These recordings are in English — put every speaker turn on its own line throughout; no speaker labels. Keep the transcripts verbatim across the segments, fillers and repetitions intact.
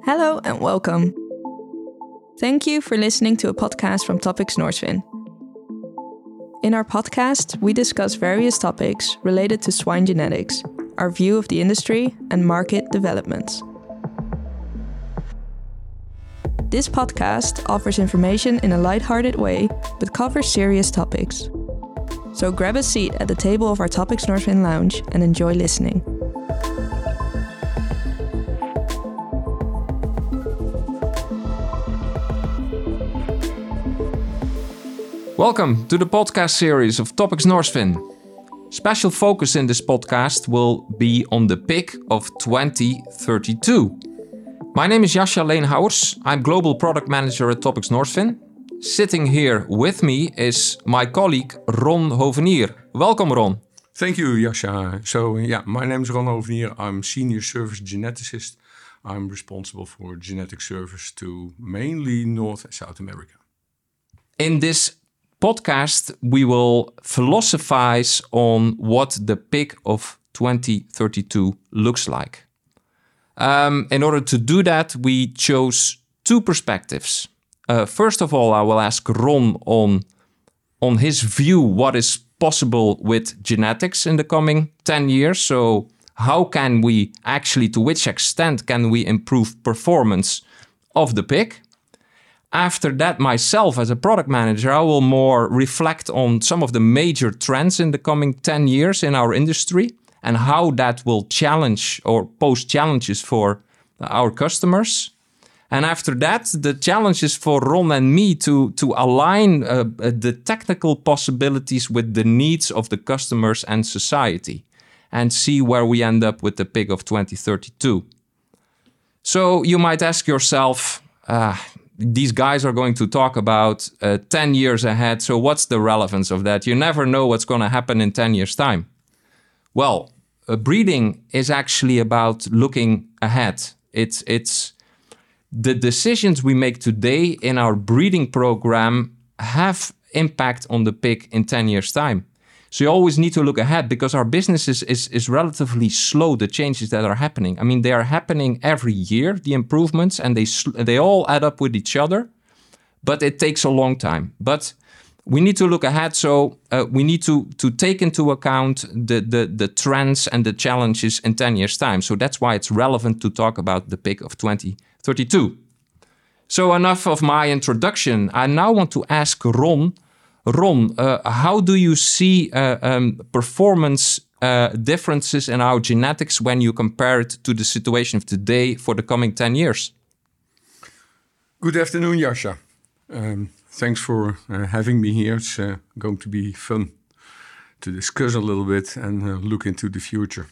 Hello and welcome. Thank you for listening to a podcast from Topics Noordsvin. In our podcast, we discuss various topics related to swine genetics, our view of the industry, and market developments. This podcast offers information in a lighthearted way, but covers serious topics. So grab a seat at the table of our Topics Noordsvin lounge and enjoy listening.
Welcome to the podcast series of Topics Noordsvin. Special focus in this podcast will be on the pig of twenty thirty-two. My name is Jascha Leenhouwers. I'm Global Product Manager at Topics Noordsvin. Sitting here with me is my colleague Ron Hovenier. Welcome, Ron.
Thank you, Jascha. So, yeah, my name is Ron Hovenier. I'm Senior Service Geneticist. I'm responsible for genetic service to mainly North and South America.
In this podcast, we will philosophize on what the pig of twenty thirty-two looks like. Um, in order to do that, we chose two perspectives. Uh, first of all, I will ask Ron on, on his view what is possible with genetics in the coming ten years. So how can we actually, to which extent can we improve performance of the pig? After that, myself as a product manager, I will more reflect on some of the major trends in the coming ten years in our industry and how that will challenge or pose challenges for our customers. And after that, the challenge is for Ron and me to, to align uh, the technical possibilities with the needs of the customers and society and see where we end up with the pig of twenty thirty-two. So you might ask yourself, uh, these guys are going to talk about uh, ten years ahead. So what's the relevance of that? You never know what's going to happen in ten years' time. Well, uh, breeding is actually about looking ahead. It's, it's the decisions we make today in our breeding program have impact on the pig in ten years' time. So you always need to look ahead because our business is, is, is relatively slow, the changes that are happening. I mean, they are happening every year, the improvements, and they they all add up with each other, but it takes a long time. But we need to look ahead, so uh, we need to, to take into account the, the, the trends and the challenges in ten years' time. So that's why it's relevant to talk about the pig of twenty thirty-two. So enough of my introduction. I now want to ask Ron, Ron, uh, how do you see uh, um, performance uh, differences in our genetics when you compare it to the situation of today for the coming ten years?
Good afternoon, Jascha. Um, thanks for uh, having me here. It's uh, going to be fun to discuss a little bit and uh, look into the future.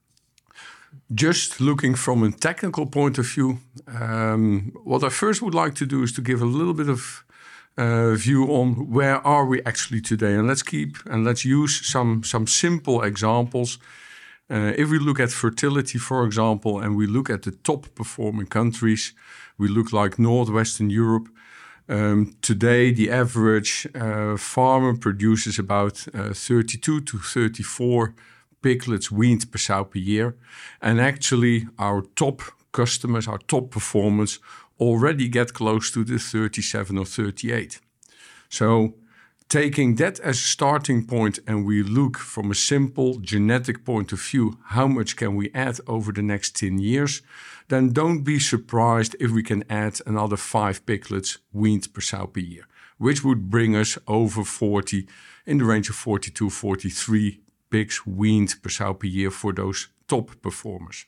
Just looking from a technical point of view, um, what I first would like to do is to give a little bit of Uh, view on where are we actually today, and let's keep and let's use some some simple examples. Uh, if we look at fertility, for example, and we look at the top performing countries, we look like Northwestern Europe. Um, today, the average uh, farmer produces about uh, thirty-two to thirty-four piglets weaned per sow per year, and actually our top customers, our top performers, already get close to the thirty-seven or thirty-eight. So taking that as a starting point and we look from a simple genetic point of view, how much can we add over the next ten years, then don't be surprised if we can add another five piglets weaned per sow per year, which would bring us over forty, in the range of forty-two, forty-three pigs weaned per sow per year for those top performers.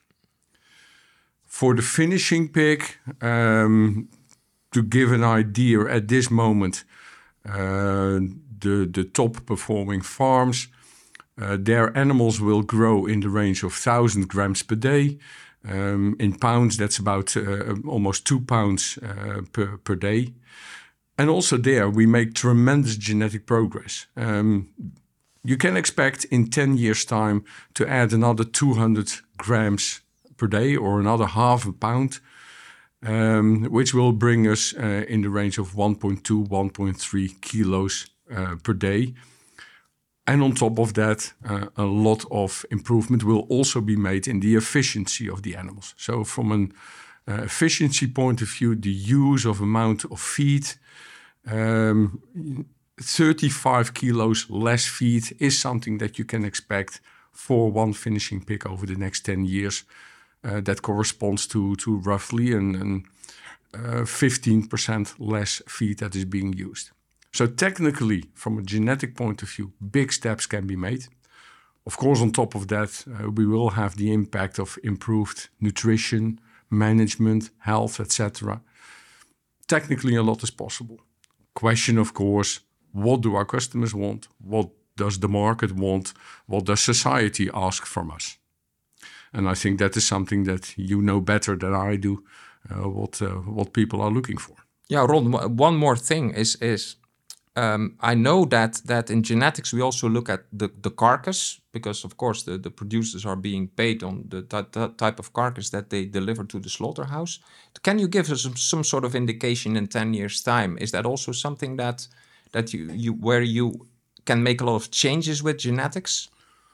For the finishing pig, um, to give an idea, at this moment, uh, the, the top performing farms, uh, their animals will grow in the range of one thousand grams per day. Um, in pounds, that's about uh, almost two pounds uh, per, per day. And also there, we make tremendous genetic progress. Um, you can expect in ten years' time to add another two hundred grams per day or another half a pound, um, which will bring us uh, in the range of one point two, one point three kilos uh, per day. And on top of that, uh, a lot of improvement will also be made in the efficiency of the animals. So from an uh, efficiency point of view, the use of amount of feed, um, thirty-five kilos less feed is something that you can expect for one finishing pig over the next ten years. Uh, that corresponds to, to roughly an, an, uh, fifteen percent less feed that is being used. So technically, from a genetic point of view, big steps can be made. Of course, on top of that, uh, we will have the impact of improved nutrition, management, health, et cetera. Technically, a lot is possible. Question, of course, what do our customers want? What does the market want? What does society ask from us? And I think that is something that you know better than I do, uh, what uh, what people are looking for.
Yeah, Ron, one more thing is, is um, I know that that in genetics we also look at the, the carcass, because of course the, the producers are being paid on the t- t- type of carcass that they deliver to the slaughterhouse. Can you give us some, some sort of indication in ten years' time? Is that also something that that you, you where you can make a lot of changes with genetics?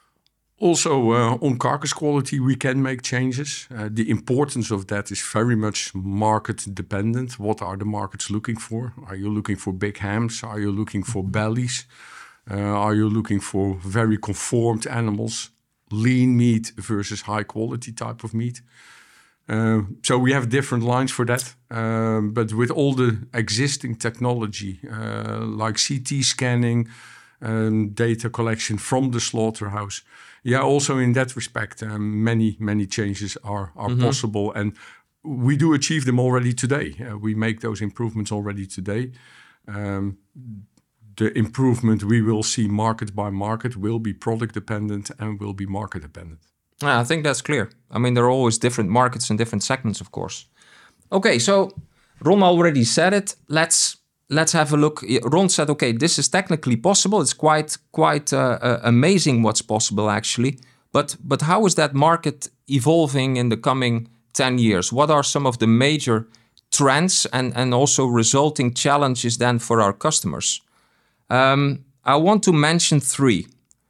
Also, uh, on carcass quality, we can make changes. Uh, the importance of that is very much market dependent. What are the markets looking for? Are you looking for big hams? Are you looking for bellies? Uh, are you looking for very conformed animals? Lean meat versus high quality type of meat. Uh, so we have different lines for that. Uh, but with all the existing technology, uh, like C T scanning, um, data collection from the slaughterhouse, yeah, also in that respect, um, many, many changes are, are mm-hmm. possible. And we do achieve them already today. Uh, we make those improvements already today. Um, the improvement we will see market by market will be product dependent and will be market dependent.
Yeah, I think that's clear. I mean, there are always different markets and different segments, of course. Okay, so Ron already said it. Let's let's have a look. Ron said, okay, this is technically possible. It's quite quite uh, uh, amazing what's possible, actually. But but how is that market evolving in the coming ten years? What are some of the major trends and, and also resulting challenges then for our customers? Um, I want to mention three.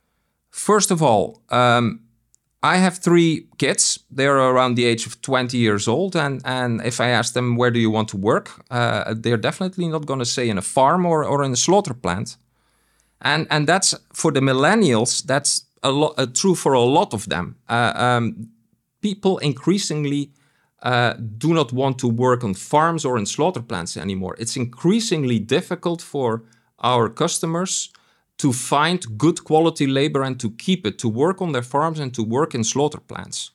First of all, um, I have three kids. They're around the age of twenty years old. And, and if I ask them, where do you want to work? Uh, they're definitely not going to say in a farm or, or in a slaughter plant. And, and that's for the millennials, that's a lot, uh, true for a lot of them. Uh, um, people increasingly uh, do not want to work on farms or in slaughter plants anymore. It's increasingly difficult for our customers to find good quality labor and to keep it, to work on their farms and to work in slaughter plants.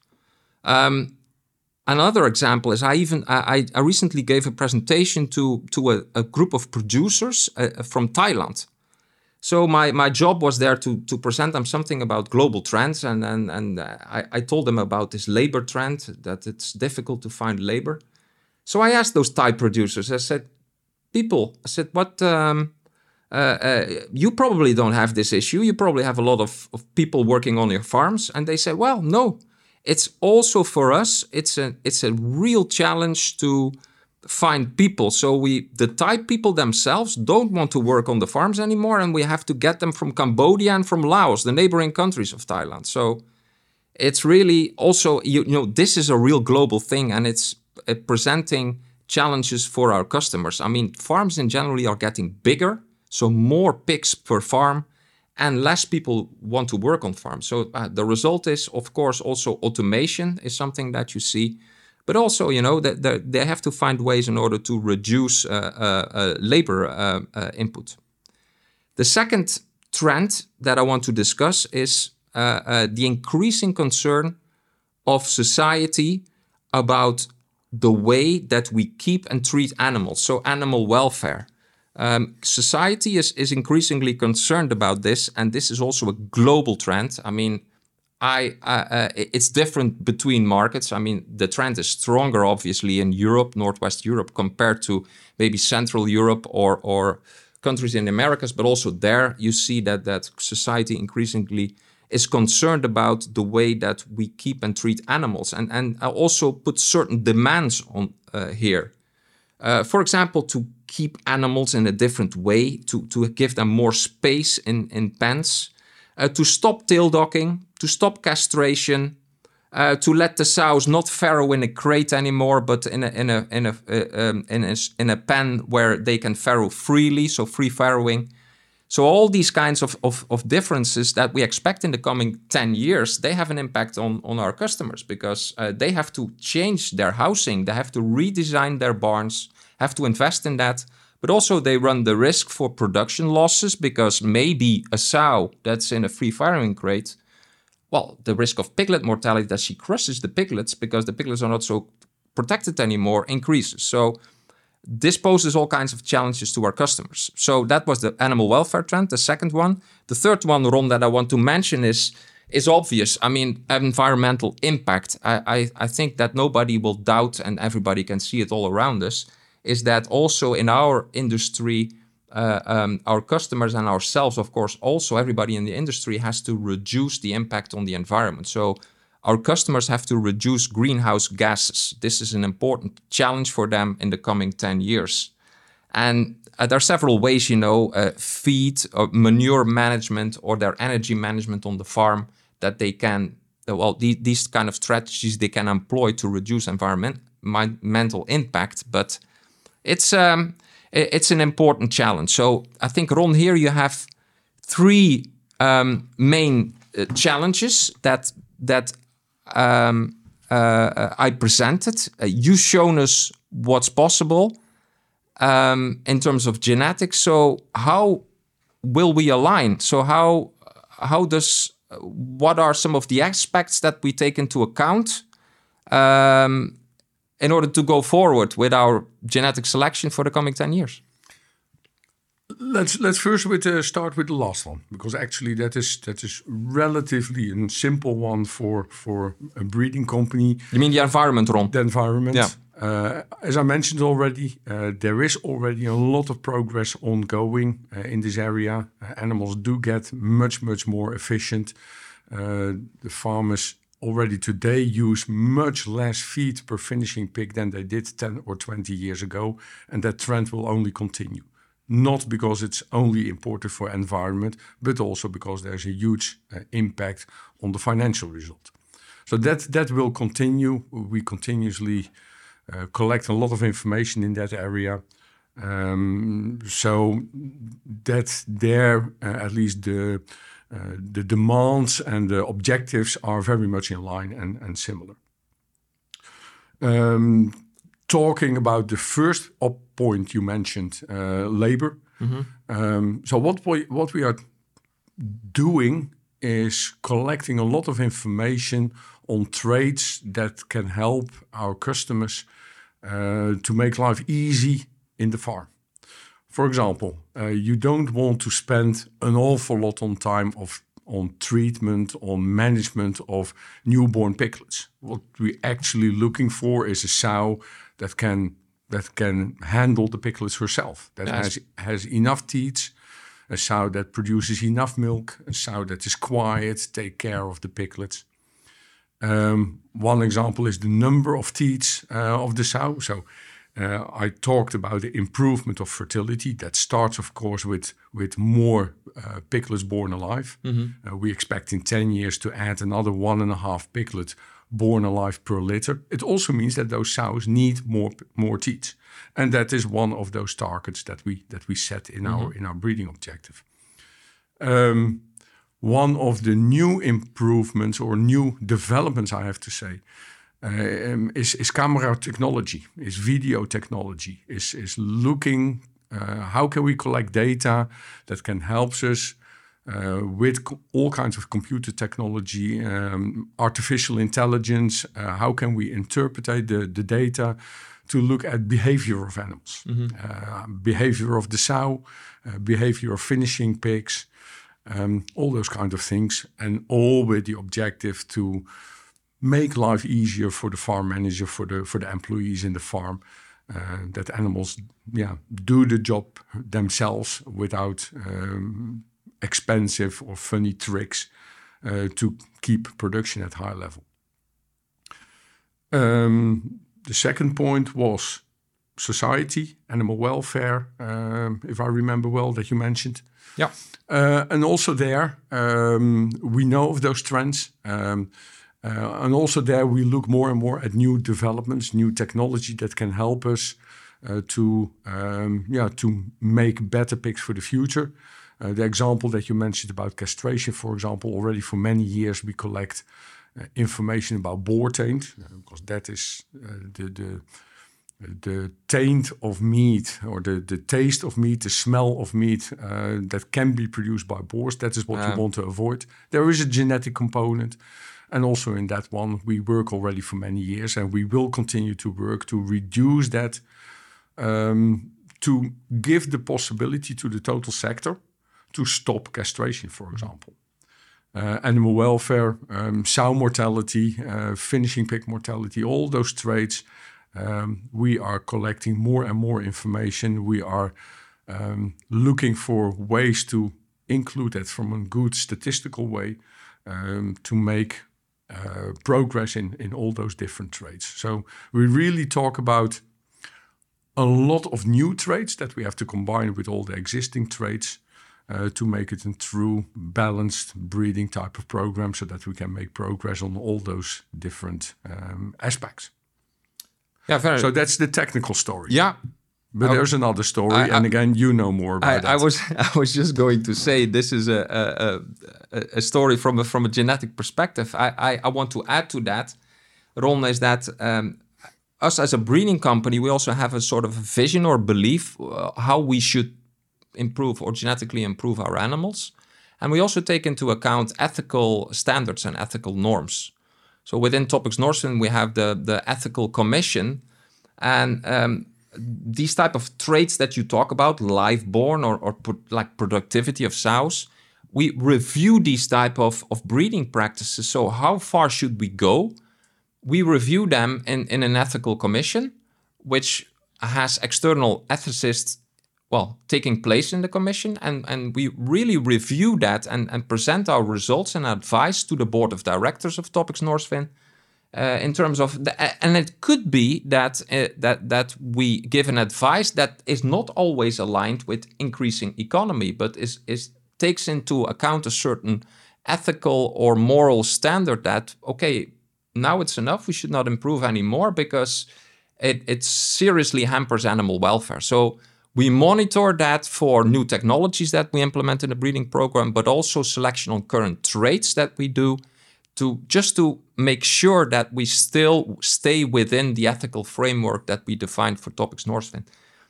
Um, another example is I even I, I recently gave a presentation to, to a, a group of producers uh, from Thailand. So my, my job was there to, to present them something about global trends, and, and, and I, I told them about this labor trend, that it's difficult to find labor. So I asked those Thai producers, I said, people, I said, what... Um, Uh, uh, you probably don't have this issue. You probably have a lot of, of people working on your farms. And they said, well, no, it's also for us, it's a, it's a real challenge to find people. So we, the Thai people themselves don't want to work on the farms anymore. And we have to get them from Cambodia and from Laos, the neighboring countries of Thailand. So it's really also, you, you know, this is a real global thing, and it's uh, presenting challenges for our customers. I mean, farms in general are getting bigger. So more pigs per farm, and less people want to work on farms. So uh, the result is, of course, also automation is something that you see. But also, you know, that the, they have to find ways in order to reduce uh, uh, uh, labor uh, uh, input. The second trend that I want to discuss is uh, uh, the increasing concern of society about the way that we keep and treat animals, so animal welfare. Um, society is, is increasingly concerned about this, and this is also a global trend. I mean, I uh, uh, it's different between markets. I mean, the trend is stronger, obviously, in Europe, Northwest Europe, compared to maybe Central Europe or or countries in the Americas. But also there, you see that that society increasingly is concerned about the way that we keep and treat animals, and and also put certain demands on uh, here. Uh, for example, to keep animals in a different way, to, to give them more space in, in pens, uh, to stop tail docking, to stop castration, uh, to let the sows not farrow in a crate anymore, but in a in a in a uh, um, in a in a pen where they can farrow freely, so free farrowing. So all these kinds of, of, of differences that we expect in the coming ten years, they have an impact on, on our customers because uh, they have to change their housing. They have to redesign their barns, have to invest in that. But also they run the risk for production losses because maybe a sow that's in a free farrowing crate, well, the risk of piglet mortality that she crushes the piglets because the piglets are not so protected anymore increases. So this poses all kinds of challenges to our customers. So that was the animal welfare trend, the second one. The third one, Ron, that I want to mention is is obvious. I mean, environmental impact. I, I, I think that nobody will doubt, and everybody can see it all around us, is that also in our industry, uh, um, our customers and ourselves, of course, also everybody in the industry has to reduce the impact on the environment. So our customers have to reduce greenhouse gases. This is an important challenge for them in the coming ten years. And uh, there are several ways, you know, uh, feed or manure management or their energy management on the farm that they can, uh, well, the, these kind of strategies they can employ to reduce environmental impact. But it's um, it's an important challenge. So I think, Ron, here you have three um, main uh, challenges that that Um, uh, I presented. Uh, you've shown us what's possible um, in terms of genetics. So how will we align? So how how does what are some of the aspects that we take into account um, in order to go forward with our genetic selection for the coming ten years?
Let's let's first with uh, start with the last one, because actually that is that is relatively a simple one for for a breeding company.
You mean the environment, Ron?
The environment.
Yeah.
Uh, as I mentioned already, uh, there is already a lot of progress ongoing uh, in this area. Uh, animals do get much much more efficient. Uh, the farmers already today use much less feed per finishing pig than they did ten or twenty years ago, and that trend will only continue. Not because it's only important for environment, but also because there's a huge uh, impact on the financial result. So that that will continue. We continuously uh, collect a lot of information in that area. Um, so that there, uh, at least the uh, the demands and the objectives are very much in line and, and similar. Um, Talking about the first up point you mentioned, uh, labor. Mm-hmm. Um, so what we what we are doing is collecting a lot of information on traits that can help our customers uh, to make life easy in the farm. For example, uh, you don't want to spend an awful lot on time of on treatment, on management of newborn piglets. What we're actually looking for is a sow that can that can handle the piglets herself, that yes. has has enough teats, a sow that produces enough milk, a sow that is quiet, take care of the piglets. Um, one example is the number of teats uh, of the sow. So uh, I talked about the improvement of fertility. That starts, of course, with, with more uh, piglets born alive. Mm-hmm. Uh, we expect in ten years to add another one and a half piglets born alive per litter. It also means that those sows need more more teats, and that is one of those targets that we that we set in mm-hmm. our in our breeding objective. Um, one of the new improvements or new developments, I have to say, uh, um, is is camera technology, is video technology, is is looking uh, how can we collect data that can help us. Uh, with co- all kinds of computer technology, um, artificial intelligence, uh, how can we interpret the, the data to look at behavior of animals, mm-hmm. uh, behavior of the sow, uh, behavior of finishing pigs, um, all those kind of things, and all with the objective to make life easier for the farm manager, for the for the employees in the farm, uh, that animals, yeah, do the job themselves without Um, expensive or funny tricks uh, to keep production at high level. Um, the second point was society, animal welfare, um, if I remember well, that you mentioned.
Yeah.
Uh, and also there, um, we know of those trends. Um, Uh, and also there we look more and more at new developments, new technology that can help us uh, to um, yeah to make better pigs for the future. Uh, the example that you mentioned about castration, for example, already for many years we collect uh, information about boar taint, uh, because that is uh, the the the taint of meat, or the, the taste of meat, the smell of meat uh, that can be produced by boars. That is what um. we want to avoid. There is a genetic component. And also in that one, we work already for many years, and we will continue to work to reduce that, um, to give the possibility to the total sector to stop castration, for example. Uh, animal welfare, um, sow mortality, uh, finishing pig mortality, all those traits. Um, we are collecting more and more information. We are um, looking for ways to include that from a good statistical way um, to make uh, progress in, in all those different traits. So we really talk about a lot of new traits that we have to combine with all the existing traits uh, to make it a true balanced breeding type of program, so that we can make progress on all those different um, aspects.
Yeah, very.
So that's the technical story.
Yeah.
But
I,
there's another story,
I, I,
and again, you know more about
I,
that.
I was I was just going to say this is a a, a, a story from a from a genetic perspective. I, I, I want to add to that, Ron, is that um, us as a breeding company, we also have a sort of vision or belief uh, how we should improve or genetically improve our animals, and we also take into account ethical standards and ethical norms. So within Topics Norsvin, we have the the ethical commission, and um, these type of traits that you talk about, live-born or, or pro- like productivity of sows, we review these type of, of breeding practices. So how far should we go? We review them in, in an ethical commission, which has external ethicists, well, taking place in the commission. And, and we really review that and, and present our results and advice to the board of directors of Topics Norsvin. Uh, in terms of, the, and it could be that uh, that that we give an advice that is not always aligned with increasing economy, but is is takes into account a certain ethical or moral standard that, okay, now it's enough, we should not improve anymore because it it seriously hampers animal welfare. So we monitor that for new technologies that we implement in the breeding program, but also selection on current traits that we do, to just to make sure that we still stay within the ethical framework that we defined for Topics Norsvin.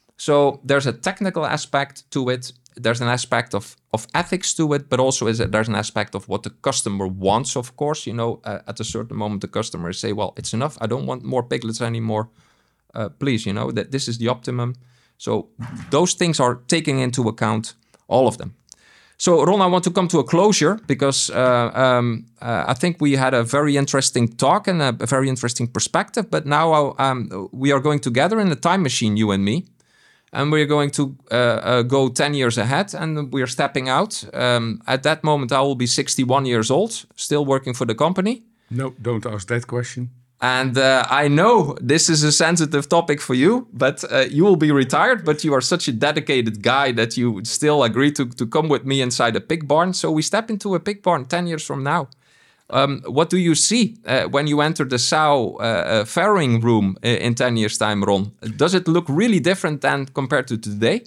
So there's a technical aspect to it. There's an aspect of, of ethics to it, but also is it, there's an aspect of what the customer wants, of course. You know, uh, at a certain moment, the customer say, well, it's enough. I don't want more piglets anymore. Uh, please, you know, that this is the optimum. So those things are taking into account, all of them. So, Ron, I want to come to a closure because uh, um, uh, I think we had a very interesting talk and a, a very interesting perspective. But now um, we are going together in a time machine, you and me, and we're going to uh, uh, go ten years ahead, and we are stepping out. Um, at that moment, I will be sixty-one years old, still working for the company.
No, don't ask that question.
And uh, I know this is a sensitive topic for you, but uh, you will be retired, but you are such a dedicated guy that you would still agree to, to come with me inside a pig barn. So we step into a pig barn ten years from now. Um, what do you see uh, when you enter the sow uh, uh, farrowing room in ten years' time, Ron? Does it look really different than compared to today?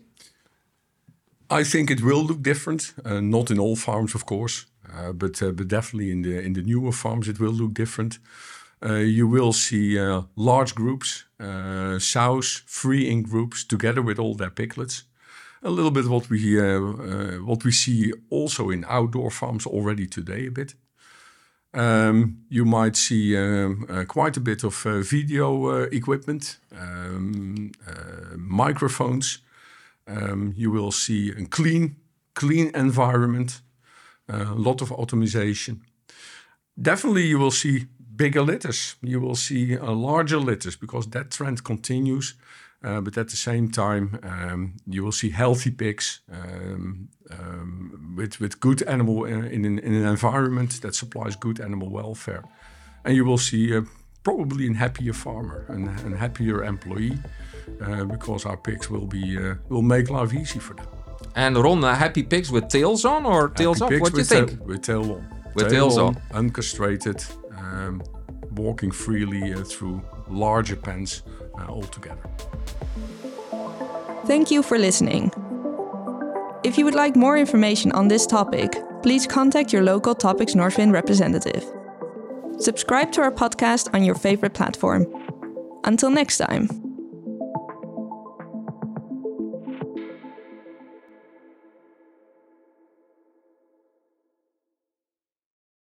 I think it will look different. Uh, not in all farms, of course, uh, but uh, but definitely in the in the newer farms, it will look different. Uh, you will see uh, large groups, uh, sows free in groups together with all their piglets. A little bit what we uh, uh, what we see also in outdoor farms already today a bit. Um, you might see um, uh, quite a bit of uh, video uh, equipment, um, uh, microphones. Um, you will see a clean, clean environment, uh, a lot of automation. Definitely you will see bigger litters. You will see uh, larger litters because that trend continues. Uh, but at the same time, um, you will see healthy pigs um, um, with with good animal in, in, an, in an environment that supplies good animal welfare. And you will see uh, probably a happier farmer and a happier employee uh, because our pigs will be uh, will make life easy for them.
And Ron, uh, happy pigs with tails on or tails
happy
off? What do you think?
Ta- with tail on.
With
tail
tails on.
on. Uncastrated. um, walking freely uh, through larger pens uh, altogether.
Thank you for listening. If you would like more information on this topic, please contact your local Topics Northwind representative. Subscribe to our podcast on your favorite platform. Until next time.